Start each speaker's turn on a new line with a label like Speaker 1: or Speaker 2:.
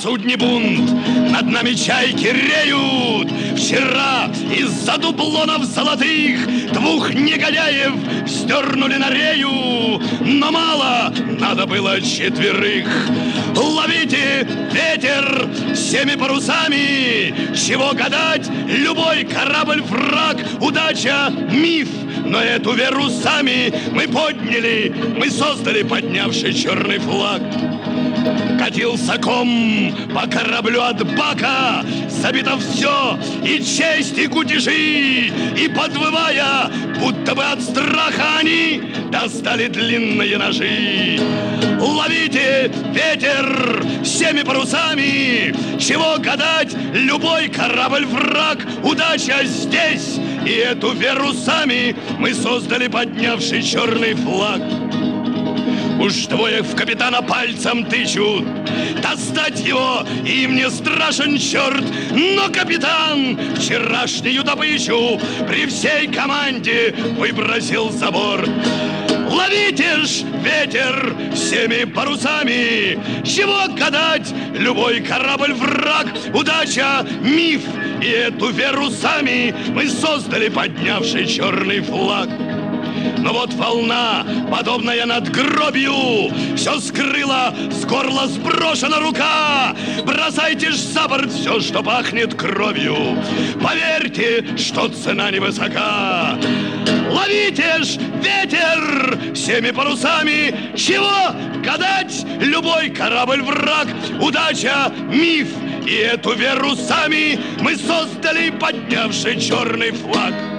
Speaker 1: судне бунт, над нами чайки реют. Вчера из-за дублонов золотых двух негодяев сдернули на рею, но мало, надо было четверых. Ловите ветер всеми парусами, чего гадать, любой корабль враг, удача миф. Но эту веру сами мы подняли, мы создали, поднявший черный флаг. Катился ком по кораблю от бака, забито все, и честь, и кутежи, и подвывая, будто бы от страха они достали длинные ножи. Ловите ветер всеми парусами, чего гадать, любой корабль враг, удача здесь, и эту веру сами мы создали, поднявший черный флаг. Уж двое в капитана пальцем тычут, достать его им не страшен черт. Но капитан вчерашнюю добычу при всей команде выбросил за борт. Ловите ж ветер всеми парусами, чего гадать, любой корабль враг, удача миф, и эту веру сами мы создали, поднявший черный флаг. Но вот волна, подобная надгробию, все скрыла, с горла сброшена рука. Бросайте ж за борт все, что пахнет кровью. Поверьте, что цена невысока. Ловите ж ветер всеми парусами, чего гадать, любой корабль враг, удача миф, и эту веру сами мы создали, поднявший черный флаг.